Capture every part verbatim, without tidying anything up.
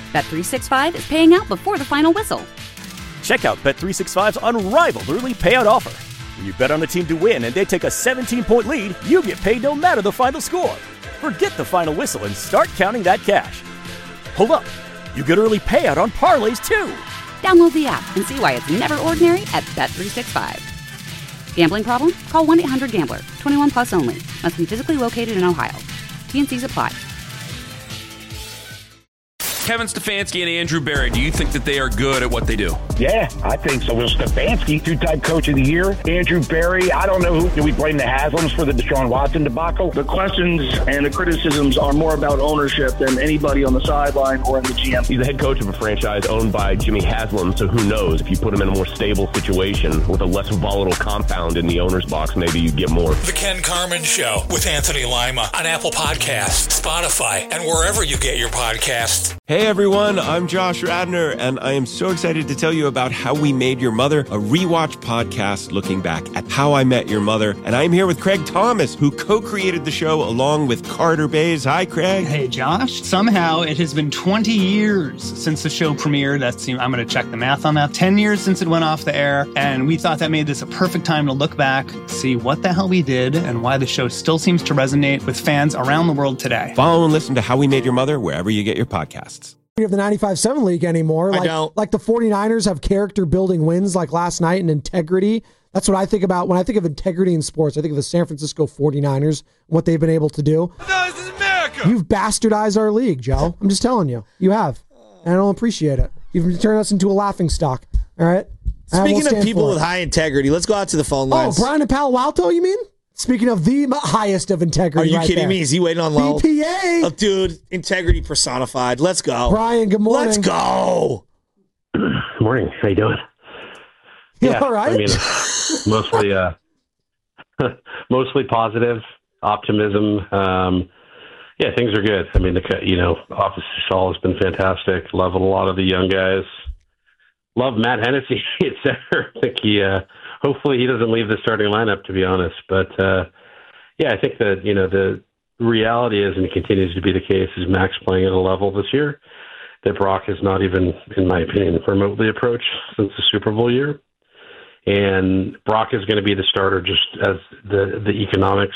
Bet three sixty-five is paying out before the final whistle. Check out Bet three sixty-five's unrivaled early payout offer. When you bet on a team to win and they take a seventeen-point lead, you get paid no matter the final score. Forget the final whistle and start counting that cash. Hold up. You get early payout on parlays, too. Download the app and see why it's never ordinary at Bet three sixty-five. Gambling problem? Call one eight hundred gambler. twenty-one plus only. Must be physically located in Ohio. T N Cs apply. Kevin Stefanski and Andrew Berry, do you think that they are good at what they do? Yeah, I think so. Well, Stefanski, two-time coach of the year. Andrew Berry, I don't know who. Do we blame the Haslams for the Deshaun Watson debacle? The questions and the criticisms are more about ownership than anybody on the sideline or in the G M. He's the head coach of a franchise owned by Jimmy Haslam, so who knows? If you put him in a more stable situation with a less volatile compound in the owner's box, maybe you get more. The Ken Carman Show with Anthony Lima on Apple Podcasts, Spotify, and wherever you get your podcasts. Hey everyone, I'm Josh Radner, and I am so excited to tell you about How We Made Your Mother, a rewatch podcast looking back at How I Met Your Mother. And I'm here with Craig Thomas, who co-created the show along with Carter Bays. Hi, Craig. Hey, Josh. Somehow it has been twenty years since the show premiered. That's, I'm going to check the math on that. ten years since it went off the air, and we thought that made this a perfect time to look back, see what the hell we did, and why the show still seems to resonate with fans around the world today. Follow and listen to How We Made Your Mother wherever you get your podcasts. Of the ninety-five seven league anymore. Like, I don't. Like the 49ers have character building wins like last night and integrity. That's what I think about when I think of integrity in sports. I think of the San Francisco 49ers and what they've been able to do. No, this is America. You've bastardized our league, Joe. I'm just telling you. You have. And I don't appreciate it. You've turned us into a laughing stock. All right? Speaking of people with high integrity, let's go out to the phone lines. Oh, Brian in Palo Alto, you mean? Speaking of the highest of integrity. Are you right kidding there. me? Is he waiting on low? B P A. Oh, dude, integrity personified. Let's go. Brian, good morning. Let's go. Good morning. How you doing? You yeah, all right? I mean, mostly, uh, mostly positive optimism. Um, yeah, things are good. I mean, the you know, Officer Saul has been fantastic. Love a lot of the young guys. Love Matt Hennessy at center. I think he. Uh, hopefully, he doesn't leave the starting lineup. To be honest, but uh, yeah, I think that you know the reality is, and it continues to be the case, is Max playing at a level this year that Brock has not even, in my opinion, remotely approached since the Super Bowl year. And Brock is going to be the starter just as the, the economics.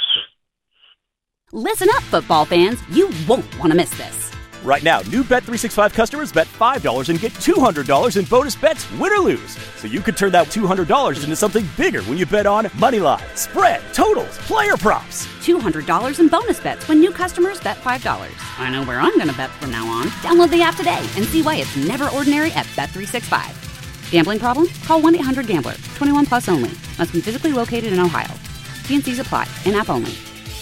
Listen up, football fans. You won't want to miss this. Right now, new Bet three sixty-five customers bet five dollars and get two hundred dollars in bonus bets, win or lose. So you could turn that two hundred dollars into something bigger when you bet on money line, spread, totals, player props. two hundred dollars in bonus bets when new customers bet five dollars. I know where I'm going to bet from now on. Download the app today and see why it's never ordinary at Bet three sixty-five. Gambling problem? Call one eight hundred gambler. twenty-one plus only. Must be physically located in Ohio. T N Cs apply. In-app only.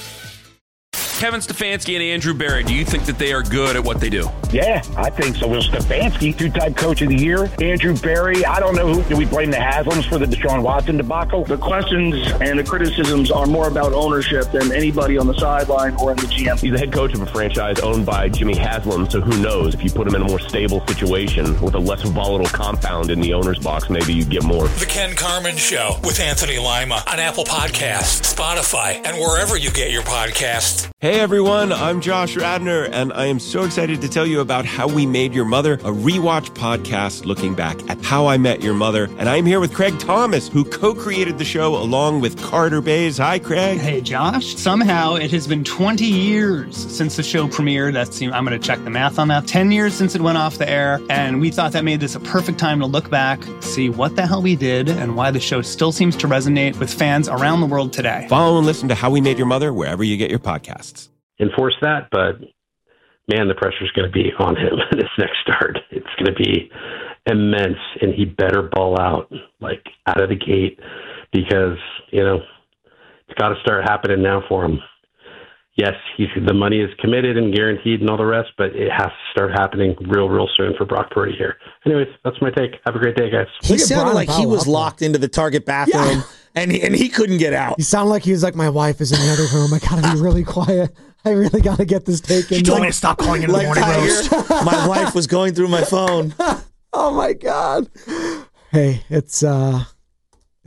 Kevin Stefanski and Andrew Berry, do you think that they are good at what they do? Yeah, I think so. Well, Stefanski, two-time coach of the year. Andrew Berry, I don't know who. Do we blame the Haslams for the Deshaun Watson debacle? The questions and the criticisms are more about ownership than anybody on the sideline or in the G M. He's the head coach of a franchise owned by Jimmy Haslam, so who knows? If you put him in a more stable situation with a less volatile compound in the owner's box, maybe you get more. The Ken Carman Show with Anthony Lima on Apple Podcasts, Spotify, and wherever you get your podcasts. Hey everyone, I'm Josh Radner, and I am so excited to tell you about How We Made Your Mother, a rewatch podcast looking back at How I Met Your Mother. And I'm here with Craig Thomas, who co-created the show along with Carter Bays. Hi, Craig. Hey, Josh. Somehow it has been twenty years since the show premiered. That's, I'm going to check the math on that. ten years since it went off the air, and we thought that made this a perfect time to look back, see what the hell we did, and why the show still seems to resonate with fans around the world today. Follow and listen to How We Made Your Mother wherever you get your podcasts. Enforce that, but man, the pressure's going to be on him this next start. It's going to be immense, and he better ball out like out of the gate because you know it's got to start happening now for him. Yes, he's the money is committed and guaranteed and all the rest, but it has to start happening real, real soon for Brock Purdy here. Anyways, that's my take. Have a great day, guys. He sounded like he was locked into the Target bathroom, yeah. and he, and he couldn't get out. He sounded like he was like, my wife is in the other room. I gotta be really quiet. I really got to get this taken. She told me to stop calling in the morning roast. My wife was going through my phone. Oh, my God. Hey, it's uh, it's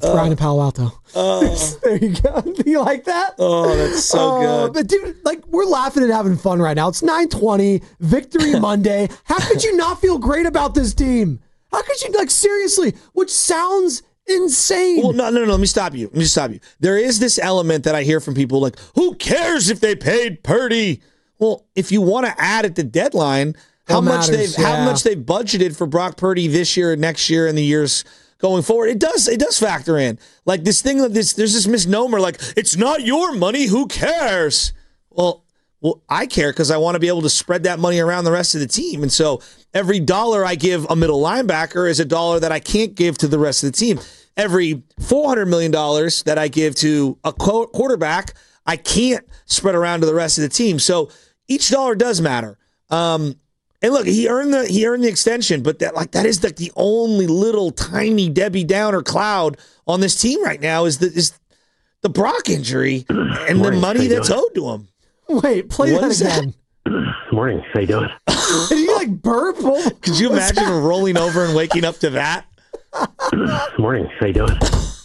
Uh, Brian in Palo Alto. Oh. There you go. Do you like that? Oh, that's so uh, good. But dude, like we're laughing and having fun right now. It's nine twenty, Victory Monday. How could you not feel great about this team? How could you, like, seriously, which sounds insane. Well, no, no, no. Let me stop you. Let me stop you. There is this element that I hear from people like, who cares if they paid Purdy? Well, if you want to add at the deadline, how much matters, they've yeah. how much they've budgeted for Brock Purdy this year and next year and the years going forward, it does it does factor in. Like this thing of this, there's this misnomer like it's not your money. Who cares? Well, well, I care because I want to be able to spread that money around the rest of the team, and so every dollar I give a middle linebacker is a dollar that I can't give to the rest of the team. Every four hundred million dollars that I give to a quarterback, I can't spread around to the rest of the team. So each dollar does matter. Um, and look, he earned the he earned the extension, but that like that is like the only little tiny Debbie Downer cloud on this team right now is the is the Brock injury and Morning. the money How you that's doing? owed to him. Wait, play What that is again. Morning. How you doing? Did you like burp? What- Could you what's imagine rolling over and waking up to that? Morning. How you doing?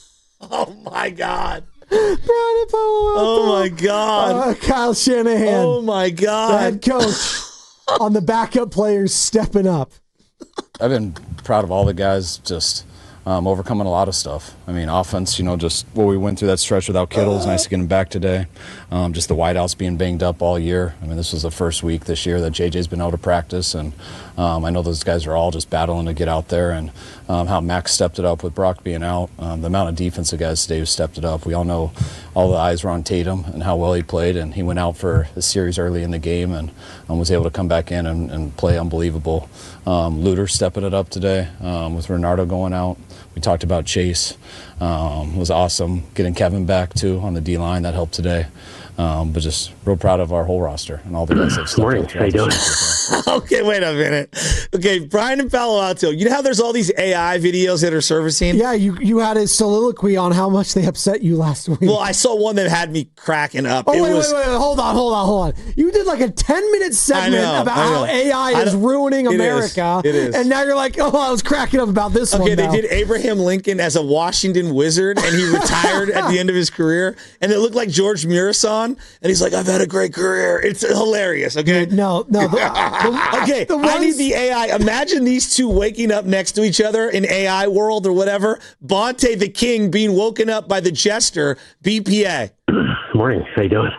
Oh my God. Brian in Palo Alto. Oh my God. Uh, Kyle Shanahan, Oh my the God. head coach, on the backup players stepping up. I've been proud of all the guys just um, overcoming a lot of stuff. I mean, offense, you know, just what we went through that stretch without Kittle. It's nice to get him back today. Um, just the wideouts being banged up all year. I mean, this was the first week this year that J J's been able to practice, and um, I know those guys are all just battling to get out there, and um, how Max stepped it up with Brock being out. Um, the amount of defensive guys today who stepped it up. We all know all the eyes were on Tatum and how well he played, and he went out for the series early in the game and um, was able to come back in and, and play unbelievable. Um, Luter stepping it up today um, with Renardo going out. We talked about Chase. Um, it was awesome getting Kevin back too on the D line. That helped today. Um, but just real proud of our whole roster and all the guys that stepped Morning. up How you throughout doing? the season. Okay, wait a minute. Okay, Brian in Palo Alto. You know how there's all these A I videos that are surfacing? Yeah, you you had a soliloquy on how much they upset you last week. Well, I saw one that had me cracking up. Oh, it wait, was, wait, wait, wait, hold on, hold on, hold on. You did like a ten-minute segment know, about I how know. A I I is don't- ruining it is, America. it is. And now you're like, oh, I was cracking up about this one Okay, they now. did Abraham Lincoln as a Washington Wizard, and he retired at the end of his career. And it looked like George Murasan, and he's like, I've had a great career. It's hilarious, okay? No, no. The, the, Okay, the I need ones- the A I. Imagine these two waking up next to each other in A I world or whatever. Bonte the King being woken up by the Jester, B P A. Morning. How you doing?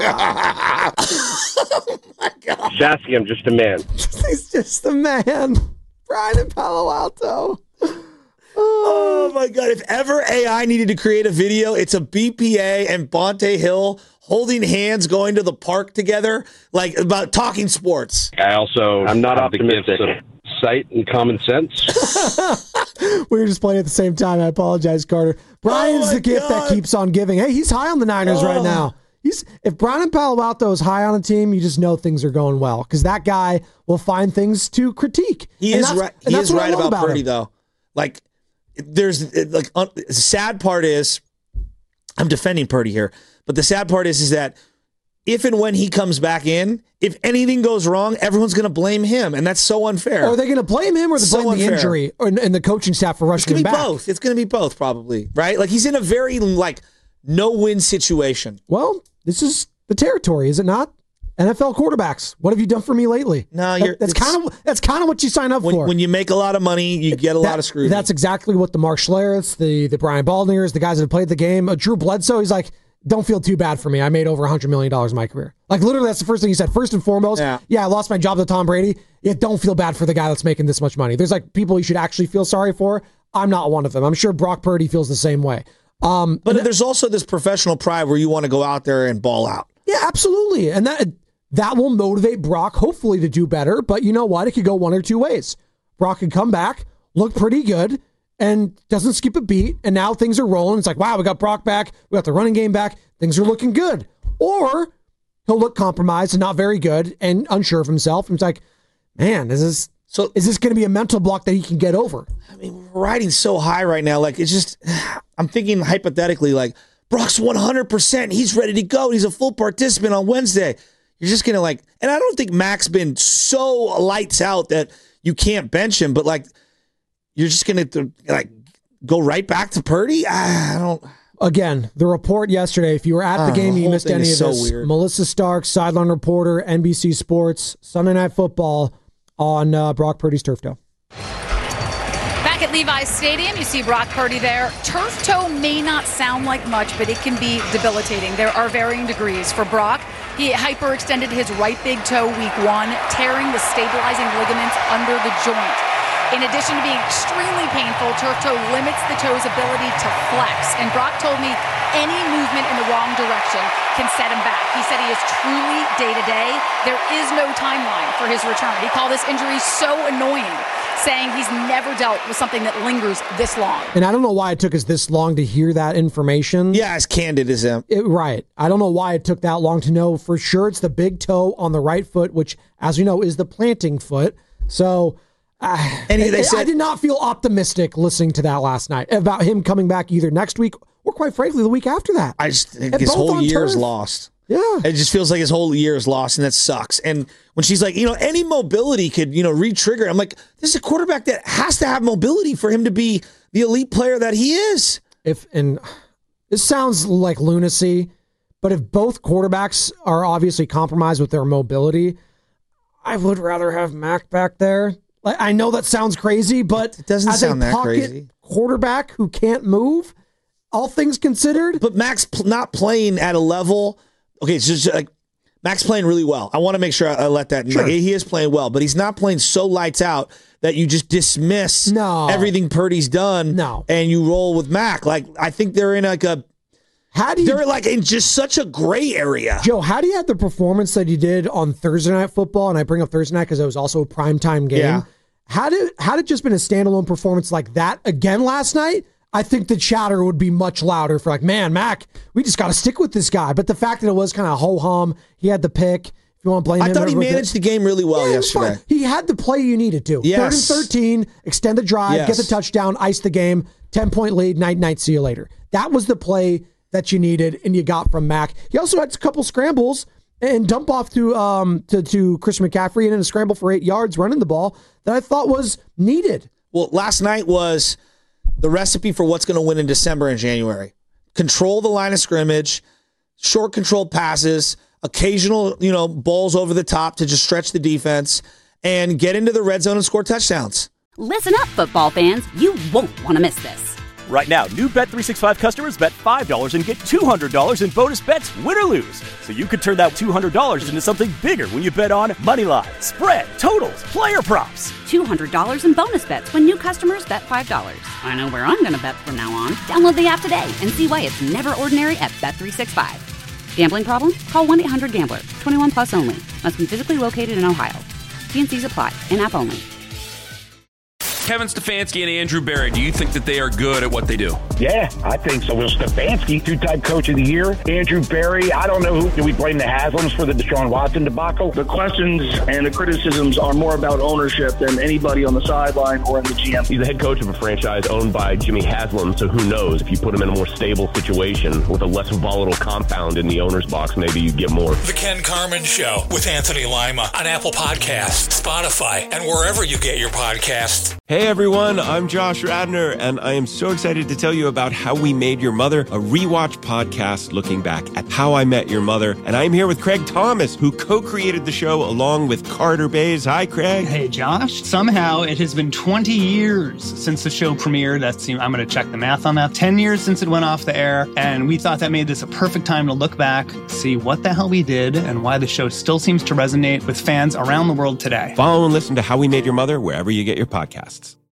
Oh, my God. Sassy, I'm just a man. He's just the man. Brian in Palo Alto. Oh, my God. If ever A I needed to create a video, it's a B P A and Bonte Hill holding hands going to the park together, like about talking sports. I also I'm not have the gift optimistic. of sight and common sense. We were just playing at the same time. I apologize, Carter. Brian's Oh, my the gift God. that keeps on giving. Hey, he's high on the Niners right Oh. now. He's if Brian in Palo Alto is high on a team, you just know things are going well because that guy will find things to critique. He And is that's- right. and He that's is what I right love about Purdy, him. though. Like, there's it- like un, the sad part is, I'm defending Purdy here, but the sad part is, is that if and when he comes back in, if anything goes wrong, everyone's going to blame him, and that's so unfair. Or are they going to blame him or they So blame the unfair. injury or, and the coaching staff for It's rushing going him to be back? both. It's going to be both, probably, right? Like he's in a very like no-win situation. Well, this is the territory, is it not? N F L quarterbacks. What have you done for me lately? No, That- you're, that's it's- kind of that's kind of what you sign up when, for. when you make a lot of money, you get a That- lot of scrutiny. That's exactly what the Mark Schlereths, the the Brian Baldingers, the guys that have played the game. Uh, Drew Bledsoe, he's like, don't feel too bad for me. I made over one hundred million dollars in my career. Like, literally, that's the first thing he said. First and foremost, Yeah. yeah, I lost my job to Tom Brady. Yeah, don't feel bad for the guy that's making this much money. There's, like, people you should actually feel sorry for. I'm not one of them. I'm sure Brock Purdy feels the same way. Um, but there's also this professional pride where you want to go out there and ball out. Yeah, absolutely. And that that will motivate Brock, hopefully, to do better. But you know what? It could go one or two ways. Brock could come back, look pretty good, and doesn't skip a beat. And now things are rolling. It's like, wow, we got Brock back. We got the running game back. Things are looking good. Or he'll look compromised and not very good and unsure of himself. And it's like, man, is this so? Is this going to be a mental block that he can get over? I mean, we're riding so high right now. Like, it's just, I'm thinking hypothetically, like, Brock's one hundred percent. He's ready to go. He's a full participant on Wednesday. You're just going to, like, and I don't think Mac's been so lights out that you can't bench him, but, like, you're just going to, like, go right back to Purdy? I don't. Again, the report yesterday, if you were at the Oh, game, the you whole missed thing any is of so this. weird. Melissa Stark, sideline reporter, N B C Sports, Sunday Night Football on uh, Brock Purdy's turf toe. Back at Levi's Stadium, you see Brock Purdy there. Turf toe may not sound like much, but it can be debilitating. There are varying degrees. For Brock, he hyperextended his right big toe week one, tearing the stabilizing ligaments under the joint. In addition to being extremely painful, turf toe limits the toe's ability to flex. And Brock told me any movement in the wrong direction can set him back. He said he is truly day-to-day. There is no timeline for his return. He called this injury so annoying, saying he's never dealt with something that lingers this long. And I don't know why it took us this long to hear that information. Yeah, as candid as him. It, right. I don't know why it took that long to know for sure it's the big toe on the right foot, which, as we know, is the planting foot. So... Uh, and they I, said, I did not feel optimistic listening to that last night about him coming back either next week or, quite frankly, the week after that. I just think And his both whole on year is turf. lost. Yeah. It just feels like his whole year is lost, and that sucks. And when she's like, you know, any mobility could, you know, re-trigger. I'm like, this is a quarterback that has to have mobility for him to be the elite player that he is. If and this sounds like lunacy, but if both quarterbacks are obviously compromised with their mobility, I would rather have Mac back there. Like, I know that sounds crazy, but it doesn't as sound a that pocket crazy. quarterback who can't move, all things considered. But Mac's pl- not playing at a level. Okay, it's just like Mac's playing really well. I want to make sure I, I let that. Sure. Like, he is playing well, but he's not playing so lights out that you just dismiss No. everything Purdy's done. No. And you roll with Mac. Like, I think they're in like a. How do you, they're like in just such a gray area. Joe, how do you have the performance that you did on Thursday Night Football? And I bring up Thursday night because it was also a primetime game. Yeah. How did how did just been a standalone performance like that again last night? I think the chatter would be much louder for like, man, Mac, we just got to stick with this guy. But the fact that it was kind of ho hum, he had the pick. If you want to blame I him, thought he with managed it. the game really well Yeah, it was yesterday. fine. He had the play you needed to. Yes. Third and thirteen, extend the drive, Yes. get the touchdown, ice the game, ten point lead, night night, see you later. That was the play that you needed and you got from Mac. He also had a couple scrambles and dump off to um to, to Christian McCaffrey and in a scramble for eight yards running the ball that I thought was needed. Well, last night was the recipe for what's going to win in December and January. Control the line of scrimmage, short controlled passes, occasional, you know, balls over the top to just stretch the defense, and get into the red zone and score touchdowns. Listen up, football fans. You won't want to miss this. Right now, new Bet three sixty-five customers bet five dollars and get two hundred dollars in bonus bets, win or lose. So you could turn that two hundred dollars into something bigger when you bet on moneyline, spread, totals, player props. two hundred dollars in bonus bets when new customers bet five dollars. I know where I'm going to bet from now on. Download the app today and see why it's never ordinary at Bet three sixty-five. Gambling problem? Call one eight hundred gambler. twenty-one plus only. Must be physically located in Ohio. T and C's apply. In-app only. Kevin Stefanski and Andrew Berry, do you think that they are good at what they do? Yeah, I think so. Will Stefanski, two-time coach of the year. Andrew Berry, I don't know who. Do we blame the Haslams for the Deshaun Watson debacle? The questions and the criticisms are more about ownership than anybody on the sideline or in the G M. He's the head coach of a franchise owned by Jimmy Haslam, so who knows? If you put him in a more stable situation with a less volatile compound in the owner's box, maybe you get more. The Ken Carman Show with Anthony Lima on Apple Podcasts, Spotify, and wherever you get your podcasts. Hey everyone, I'm Josh Radner, and I am so excited to tell you about How We Made Your Mother, a rewatch podcast looking back at How I Met Your Mother. And I'm here with Craig Thomas, who co-created the show along with Carter Bays. Hi, Craig. Hey, Josh. Somehow it has been twenty years since the show premiered. That's, I'm going to check the math on that. ten years since it went off the air, and we thought that made this a perfect time to look back, see what the hell we did, and why the show still seems to resonate with fans around the world today. Follow and listen to How We Made Your Mother wherever you get your podcasts.